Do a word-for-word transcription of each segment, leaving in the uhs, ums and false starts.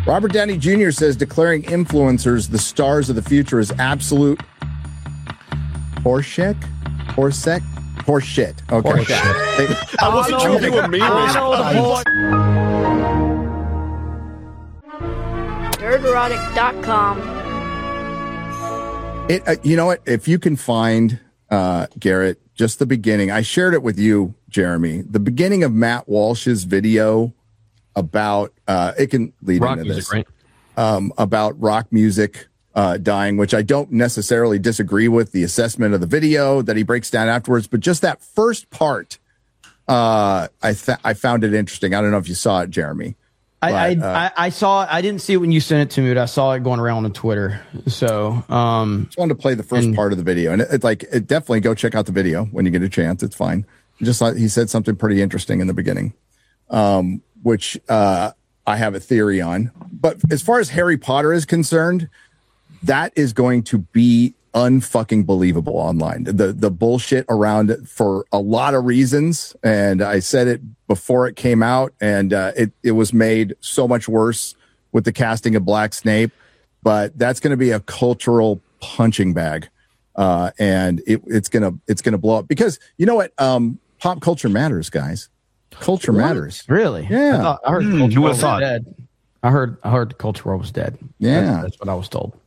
Robert Downey Junior says declaring influencers the stars of the future is absolute horseshit. Horsec? Horseshit. Okay. Horseshit. I wasn't sure if you were memeing. nerd erotic dot com. It, uh, you know what? If you can find, uh, Garrett, just the beginning. I shared it with you, Jeremy. The beginning of Matt Walsh's video about, uh, it can lead rock into music, this, right? um, about rock music uh, dying, which I don't necessarily disagree with the assessment of the video that he breaks down afterwards. But just that first part, uh, I, th- I found it interesting. I don't know if you saw it, Jeremy. I, But, uh, I, I saw it. I didn't see it when you sent it to me, but I saw it going around on Twitter. So, um, just wanted to play the first and, part of the video, and it's it, like it definitely go check out the video when you get a chance. It's fine. Just like he said something pretty interesting in the beginning, um, which uh, I have a theory on. But as far as Harry Potter is concerned, that is going to be unfucking believable online. The the bullshit around it for a lot of reasons, and I said it before it came out, and uh, it it was made so much worse with the casting of Black Snape. But that's going to be a cultural punching bag, uh, and it, it's gonna it's gonna blow up because you know what? Um, pop culture matters, guys. Culture what? matters. Really? Yeah. I, thought, I heard Mm, Culture who War would've was thought? dead. I heard I heard the Culture War was dead. Yeah. That's, that's what I was told.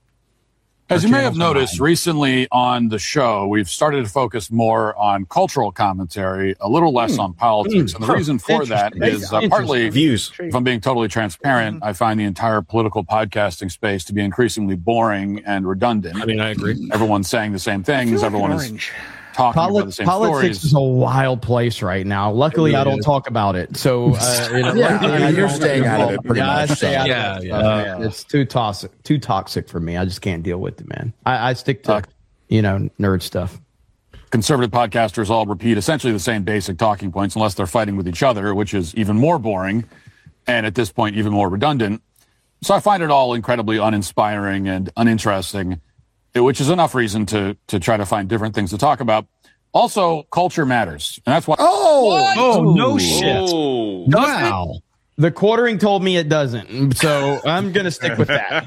As Our you may have channel's noticed online. recently on the show, we've started to focus more on cultural commentary, a little less on politics. And the reason for that is uh, partly, Views. if I'm being totally transparent, I find the entire political podcasting space to be increasingly boring and redundant. I mean, I agree. Everyone's saying the same things. Everyone is talking Poli- about the same politics stories. is a wild place right now. Luckily, really I don't is. talk about it. So, uh, you know, Yeah, luckily, yeah, I you're don't staying get out of it involved. pretty yeah, much, I stay so. out Yeah, of it. yeah. Uh, It's too toxic. Too toxic for me. I just can't deal with it, man. I, I stick to Uh, you know nerd stuff. Conservative podcasters all repeat essentially the same basic talking points unless they're fighting with each other, which is even more boring and at this point even more redundant. So I find it all incredibly uninspiring and uninteresting, which is enough reason to to try to find different things to talk about. Also, culture matters, and that's why. Oh, Oh, no shit. Oh. Wow. The quartering told me it doesn't, so I'm gonna stick with that.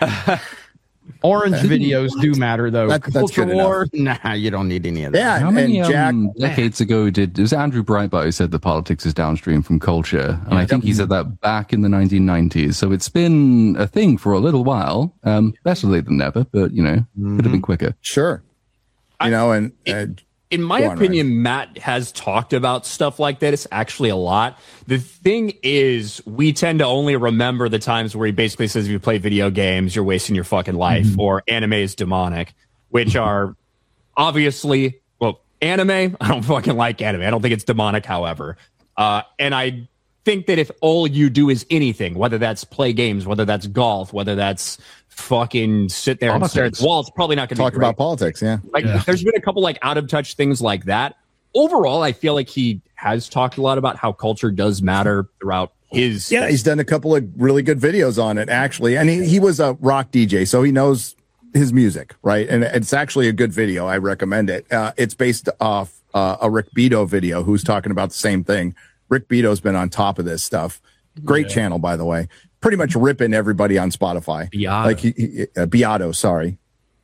Orange videos do matter, though. That- that's Culture good war, nah, you don't need any of that. yeah, How and, many and Jack. um, decades ago did it was Andrew Breitbart who said that politics is downstream from culture, and I think he said that back in the nineteen nineties. So it's been a thing for a little while. Um, better late than never, but you know, could have been quicker. Sure, you know, and uh, In my Go on, opinion, Matt has talked about stuff like this actually a lot. The thing is, we tend to only remember the times where he basically says, if you play video games, you're wasting your fucking life, Mm-hmm. or anime is demonic, which are obviously, well, anime, I don't fucking like anime. I don't think it's demonic, however. Uh, and I think that if all you do is anything, whether that's play games, whether that's golf, whether that's fucking sit there and stare at the wall, it's probably not going to talk be great. about politics. Yeah, Like, there's been a couple like out of touch things like that. Overall, I feel like he has talked a lot about how culture does matter throughout his. yeah. He's done a couple of really good videos on it, actually, and he, he was a rock D J, so he knows his music, right? And it's actually a good video. I recommend it. Uh, it's based off uh, a Rick Beato video, who's talking about the same thing. Rick Beato's been on top of this stuff. Great yeah. channel, by the way. Pretty much ripping everybody on Spotify. Beato. Like he, he, uh, Beato, sorry.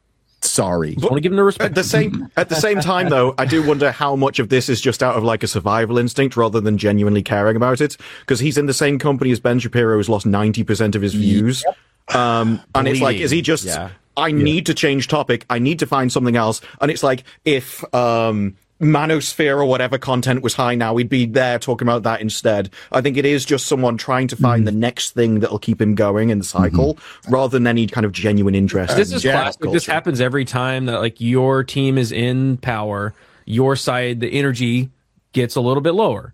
Sorry. I want to give him the respect. At the same at the same time, though, I do wonder how much of this is just out of like a survival instinct rather than genuinely caring about it. Because he's in the same company as Ben Shapiro, who's lost ninety percent of his views. Yep. Um, and it's like, is he just? Yeah. I yeah. need to change topic. I need to find something else. And it's like if um, Manosphere or whatever content was high now, we'd be there talking about that instead. I think it is just someone trying to find mm-hmm. the next thing that'll keep him going in the cycle, mm-hmm. rather than any kind of genuine interest. This in is jazz classic. culture. This happens every time that like your team is in power, your side, the energy gets a little bit lower,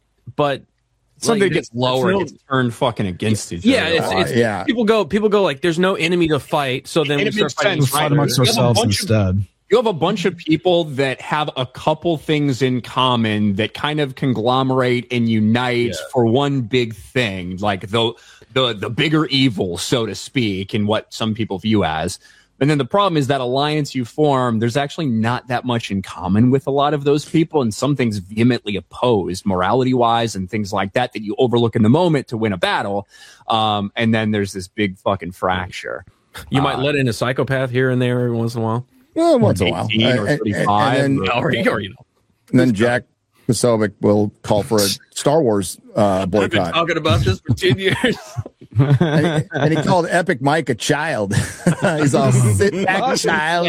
but something like, gets lower and gets turned fucking against each yeah, other. it's, it's, uh, yeah. People go, people go like, there's no enemy to fight, so then And we it start makes fighting. sense, Fight right? amongst You have a ourselves bunch of- instead. You have a bunch of people that have a couple things in common that kind of conglomerate and unite Yeah. for one big thing, like the the the bigger evil, so to speak, in what some people view as. And then the problem is that alliance you form, there's actually not that much in common with a lot of those people, and some things vehemently opposed morality wise and things like that that you overlook in the moment to win a battle. Um, and then there's this big fucking fracture. You might uh, let in a psychopath here and there every once in a while. Yeah, once in a while. eighteen or And- and- thirty-five and then- or- Or, or, you know. And then Jack Posobiec will call for a Star Wars uh, I've been boycott. talking about this for ten years. and, he, and he called Epic Mike a child. He's all sit back, child.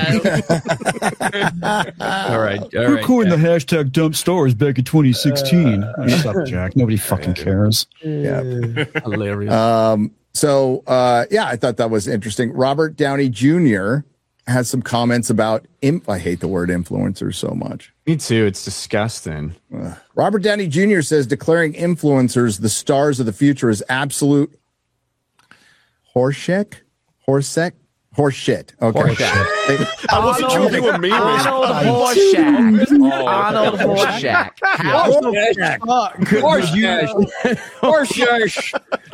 all right, all We're right. cool in the hashtag dump stars back in twenty sixteen. Shut up, Jack. Nobody fucking cares. Yeah. Hilarious. Um, so, uh, yeah, I thought that was interesting. Robert Downey Junior has some comments about, imp- I hate the word influencers so much. Me too. It's disgusting. Uh, Robert Downey Junior says declaring influencers the stars of the future is absolute horseshit. Horsec? Horseshit. Okay. I wasn't sure they were memeing. Arnold Horseshack. Arnold Horseshack. How? Horseshash.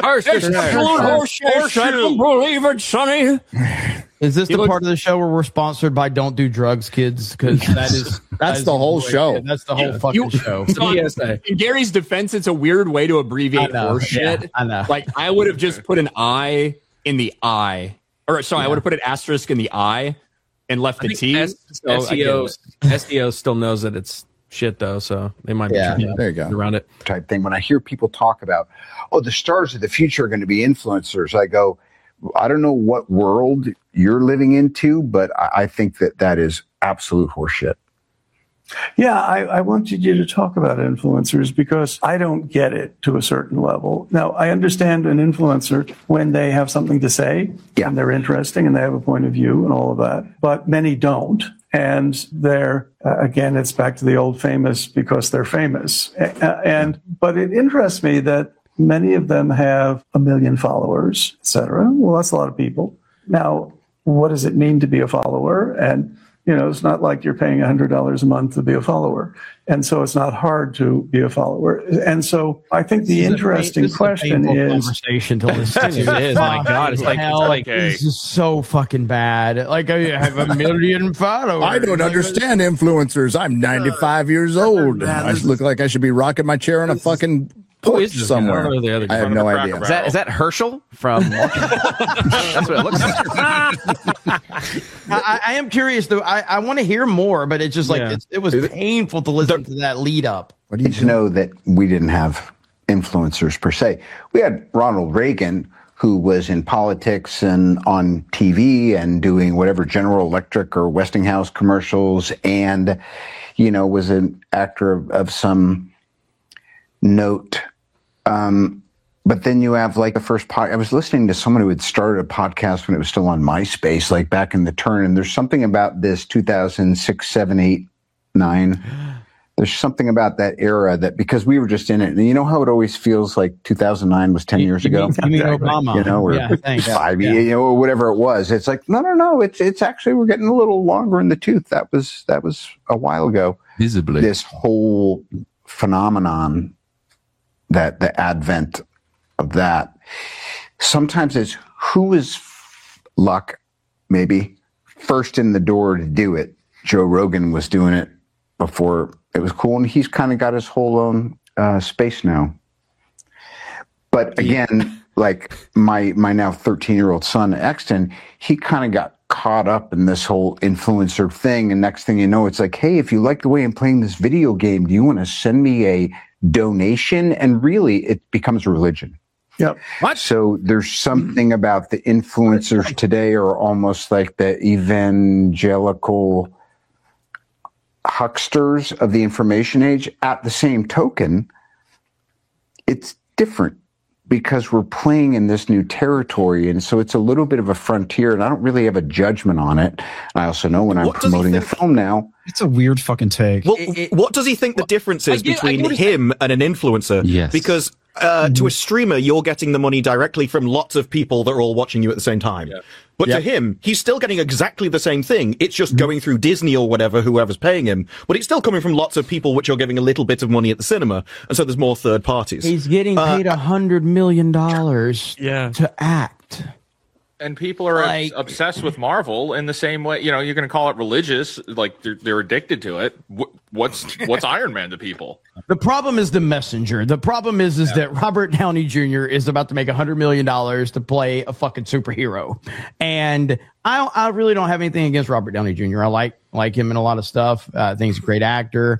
Horseshash. I don't believe it, Sonny. Is this He the looks- part of the show where we're sponsored by Don't Do Drugs, Kids? Because that is That's that is the whole great. show. Yeah, that's the whole fucking You- show. It's a P S A. In Gary's defense, it's a weird way to abbreviate I know, horseshit. yeah, I know. Like, I would have just put an I in the I. Or, sorry, I would have put an asterisk in the I and left the T. S- So I get SEO, it. S E O still knows that it's shit though, so they might be Yeah. trying to There you go. get around it. Type thing. When I hear people talk about, oh, the stars of the future are going to be influencers, I go, I don't know what world you're living into, but I, I think that that is absolute horseshit. Yeah, I, I wanted you to talk about influencers because I don't get it to a certain level. Now, I understand an influencer when they have something to say Yeah. and they're interesting and they have a point of view and all of that, but many don't. And they're, uh, again, it's back to the old famous because they're famous. A- And, but it interests me that many of them have a million followers, et cetera. Well, that's a lot of people. Now, what does it mean to be a follower? And you know, it's not like you're paying one hundred dollars a month to be a follower. And so it's not hard to be a follower. And so I think the This is a interesting pain- this is a question painful is, conversation to listen to. It is. My God, it's like, Hell, it's like this is so fucking bad. Like I have a million followers. I don't understand influencers. I'm ninety-five years old. I look like I should be rocking my chair on a fucking who is porch this guy? I don't somewhere. know the other guy. I have no idea. Is that is that Herschel from? That's what it looks like. I, I am curious though. I, I want to hear more, but it's just like Yeah. it's, it was painful to listen to that lead up. What do you To know that we didn't have influencers per se. We had Ronald Reagan, who was in politics and on T V and doing whatever General Electric or Westinghouse commercials, and you know was an actor of, of some note. Um, but then you have like the first pod. I was listening to someone who had started a podcast when it was still on MySpace, like back in the turn. And there's something about this two thousand six, seven, eight, nine. There's something about that era that because we were just in it, and you know how it always feels like two thousand nine was ten years You ago. mean- you mean Obama. You know, or Yeah, thanks. five, Yeah. you know, or whatever it was. It's like no, no, no. It's it's actually we're getting a little longer in the tooth. That was that was a while ago. Visibly. This whole phenomenon, that the advent of that. Sometimes it's who is luck, maybe first in the door to do it. Joe Rogan was doing it before it was cool, and he's kind of got his whole own uh, space now. But again, like my my now thirteen year old son Exton, he kind of got caught up in this whole influencer thing, and next thing you know, it's like, hey, if you like the way I'm playing this video game, do you want to send me a donation? And really, it becomes a religion. yep. What? So there's something about the influencers today are almost like the evangelical hucksters of the information age. At the same token, it's different because we're playing in this new territory. And so it's a little bit of a frontier, and I don't really have a judgment on it. And I also know when I'm What does he promoting a think- film now, It's a weird fucking take. Well, what does he think the difference is I get- I between get what he's him and an influencer? Yes. Because uh, to a streamer, you're getting the money directly from lots of people that are all watching you at the same time. But Yeah. to him, he's still getting exactly the same thing. It's just going through Disney or whatever, whoever's paying him. But it's still coming from lots of people which are giving a little bit of money at the cinema. And so there's more third parties. He's getting paid a hundred million dollars Yeah. to act. and people are Like- obsessed with Marvel in the same way. You know, you're going to call it religious, like they're, they're addicted to it. Wh- What's what's Iron Man to people? The problem is the messenger. The problem is is that Robert Downey Junior is about to make a hundred million dollars to play a fucking superhero, and I don't, I really don't have anything against Robert Downey Junior I like like him in a lot of stuff. Uh, I think he's a great actor,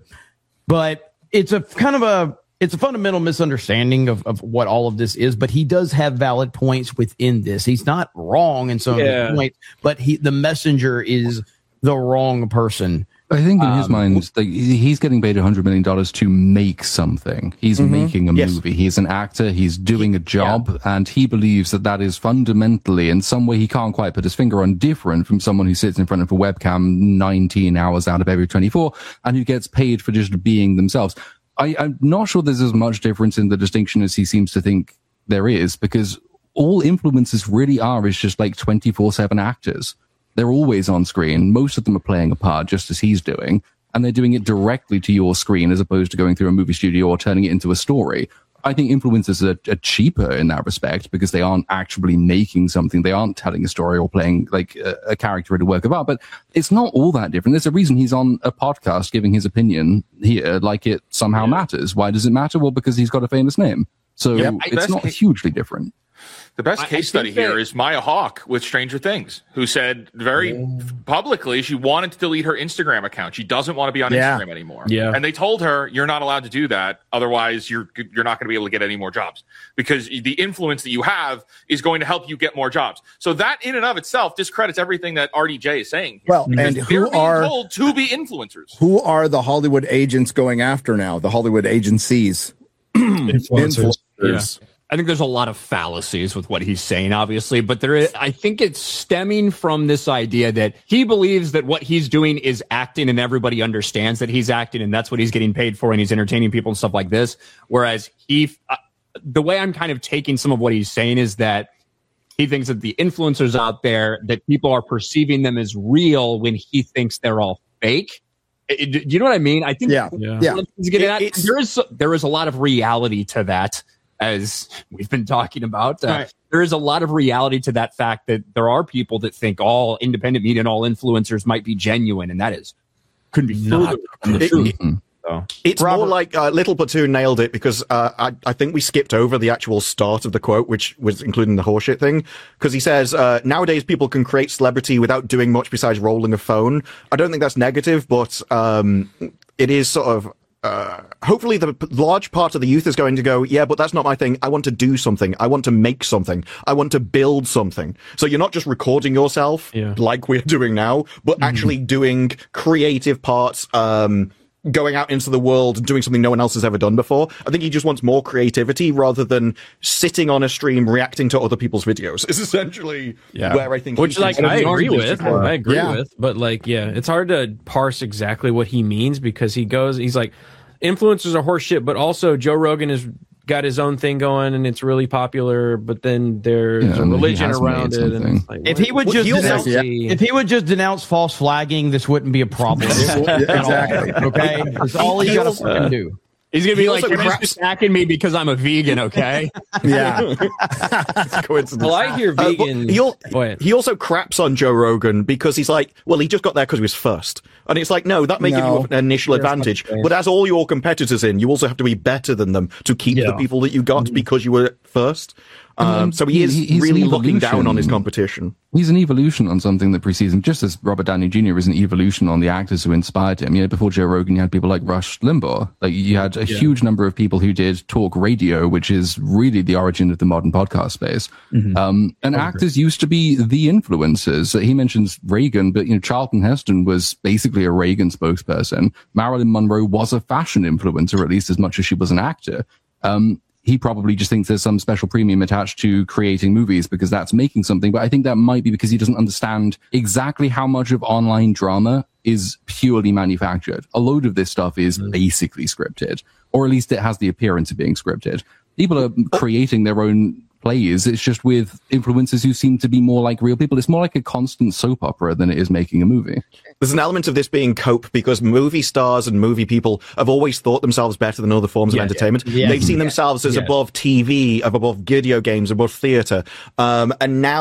but it's a kind of a it's a fundamental misunderstanding of, of what all of this is. But he does have valid points within this. He's not wrong in some Yeah. of his points, but he the messenger is the wrong person. I think in his Um, mind, like, he's getting paid one hundred million dollars to make something. He's Mhm. making a Yes. movie. He's an actor. He's doing a job. And he believes that that is fundamentally, in some way he can't quite put his finger on, different from someone who sits in front of a webcam nineteen hours out of every twenty-four and who gets paid for just being themselves. I, I'm not sure there's as much difference in the distinction as he seems to think there is, because all influencers really are is just like twenty-four seven actors. They're always on screen. Most of them are playing a part just as he's doing, and they're doing it directly to your screen as opposed to going through a movie studio or turning it into a story. I think influencers are, are cheaper in that respect because they aren't actually making something. They aren't telling a story or playing like a, a character in a work of art, but it's not all that different. There's a reason he's on a podcast giving his opinion here, like it somehow matters. Why does it matter? Well, because he's got a famous name. So Yep. it's Best not case- hugely different. The best I- I case study think that- here is Maya Hawke with Stranger Things, who said very publicly she wanted to delete her Instagram account. She doesn't want to be on Yeah. Instagram anymore. Yeah. And they told her, you're not allowed to do that. Otherwise, you're you're not going to be able to get any more jobs because the influence that you have is going to help you get more jobs. So that in and of itself discredits everything that R D J is saying. here. Well, Because and they're who being are told to be influencers. who are the Hollywood agents going after now? The Hollywood agencies. Influencers. Influencers. I think there's a lot of fallacies with what he's saying, obviously, but there is, I think it's stemming from this idea that he believes that what he's doing is acting and everybody understands that he's acting and that's what he's getting paid for and he's entertaining people and stuff like this. Whereas he, uh, the way I'm kind of taking some of what he's saying is that he thinks that the influencers out there, that people are perceiving them as real when he thinks they're all fake. It- it- do you know what I mean? I think Yeah. Yeah. Yeah. he's getting It- at- it's- there is there is a lot of reality to that, as we've been talking about. Uh, Right. There is a lot of reality to that fact that there are people that think all independent media and all influencers might be genuine, and that is couldn't be further from the It- truth. Mhm. So, It's Robert- more like uh, Little Platoon nailed it because uh, I, I think we skipped over the actual start of the quote, which was including the horseshit thing. Because he says, uh, nowadays people can create celebrity without doing much besides rolling a phone. I don't think that's negative, but um, it is sort of. Uh, hopefully the p- large part of the youth is going to go, yeah, but that's not my thing. I want to do something. I want to make something. I want to build something. So you're not just recording yourself Yeah. like we're doing now, but actually doing creative parts, um, going out into the world and doing something no one else has ever done before. I think he just wants more creativity rather than sitting on a stream reacting to other people's videos. Is essentially Yeah. where I think Which, he like, thinks I the agree argument with. should lie. I agree Yeah. with. But, like, yeah, it's hard to parse exactly what he means because he goes, he's like, influencers are horseshit, but also Joe Rogan has got his own thing going and it's really popular, but then there's Yeah, a and he religion has around made it. And something. it's like, If what- he would what- just he'll denounce, see- if he would just denounce false flagging, this wouldn't be a problem. Yeah, exactly. Okay, that's all he got to fucking do. he's gonna be He like, also "You're just craps- attacking me because I'm a vegan, okay?" Yeah. Coincidence. Well, I hear Uh, but vegan. he, al- Go ahead. he also craps on Joe Rogan because he's like, well, he just got there because he was first. And it's like, no, that may give No. you an initial advantage. But as all your competitors in, you also have to be better than them to keep the Yeah. people that you got because you were first. Um, then so he he- is he's really an looking down on his evolution. competition. He's an evolution on something that precedes him, just as Robert Downey Junior is an evolution on the actors who inspired him. You know, before Joe Rogan, you had people like Rush Limbaugh. Like, you had a huge number of people who did talk radio, which is really the origin of the modern podcast space. Um, and actors used to be the influencers. He mentions Reagan, but, you know, Charlton Heston was basically a Reagan spokesperson. Marilyn Monroe was a fashion influencer, at least as much as she was an actor. Um, he probably just thinks there's some special premium attached to creating movies because that's making something. But I think that might be because he doesn't understand exactly how much of online drama is purely manufactured. A load of this stuff is basically scripted, or at least it has the appearance of being scripted. People are creating their own plays. It's just with influencers who seem to be more like real people. It's more like a constant soap opera than it is making a movie. There's an element of this being cope because movie stars and movie people have always thought themselves better than other forms Yeah, of entertainment. yeah. They've seen Yeah. themselves as Yeah. above T V, of above video games, above theater. Um, and now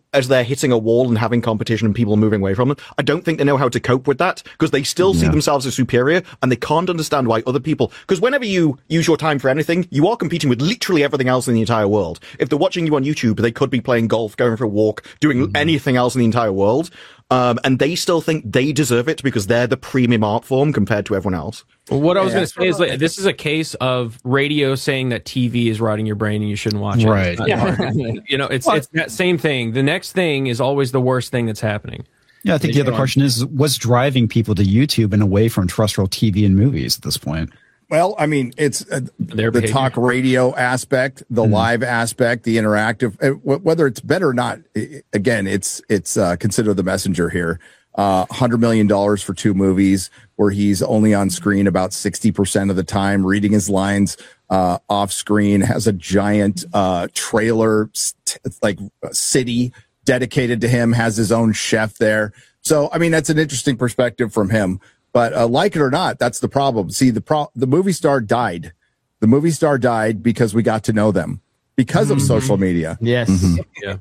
as they're hitting a wall and having competition and people moving away from them. I don't think they know how to cope with that because they still yeah. see themselves as superior and they can't understand why other people, because whenever you use your time for anything, you are competing with literally everything else in the entire world. If they're watching you on YouTube, they could be playing golf, going for a walk, doing mm-hmm. anything else in the entire world. Um, and they still think they deserve it because they're the premium art form compared to everyone else. Well, what I was yeah. going to say is like, this is a case of radio saying that T V is rotting your brain and you shouldn't watch it. Right. Yeah. You know, it's, it's that same thing. The next thing is always the worst thing that's happening. Yeah, I think the other question is what's driving people to YouTube and away from terrestrial T V and movies at this point? Well, I mean, it's uh, the talk radio aspect, the mm. live aspect, the interactive, uh, w- whether it's better or not. Again, it's it's uh, consider the messenger here. Uh, one hundred million dollars for two movies where he's only on screen about sixty percent of the time, reading his lines uh, off screen, has a giant uh, trailer, st- like city dedicated to him, has his own chef there. So, I mean, that's an interesting perspective from him. But uh, like it or not, that's the problem. See, the pro- the movie star died. The movie star died because we got to know them because mm-hmm. of social media. Yes. Mm-hmm. Yeah.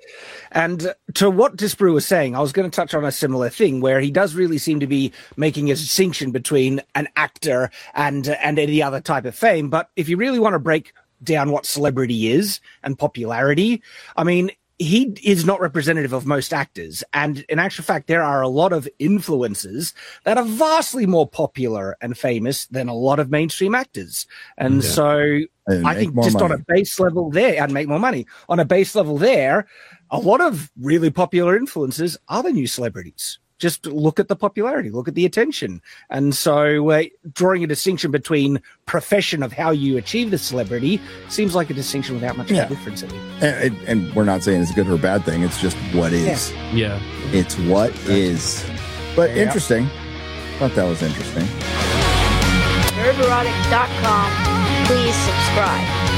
And to what Disbrew was saying, I was going to touch on a similar thing where he does really seem to be making a distinction between an actor and and any other type of fame. But if you really want to break down what celebrity is and popularity, I mean, he is not representative of most actors. And in actual fact, there are a lot of influencers that are vastly more popular and famous than a lot of mainstream actors. And yeah. so and I think just money. on a base level there, and make more money. On a base level there, a lot of really popular influencers are the new celebrities. Just look at the popularity, look at the attention. And so uh, drawing a distinction between profession of how you achieve the celebrity seems like a distinction without much yeah. of a difference. In it. And, and we're not saying it's a good or a bad thing. It's just what is. Yeah. yeah. It's what is. But yeah. interesting. Thought that was interesting. nerd erotic dot com. Please subscribe.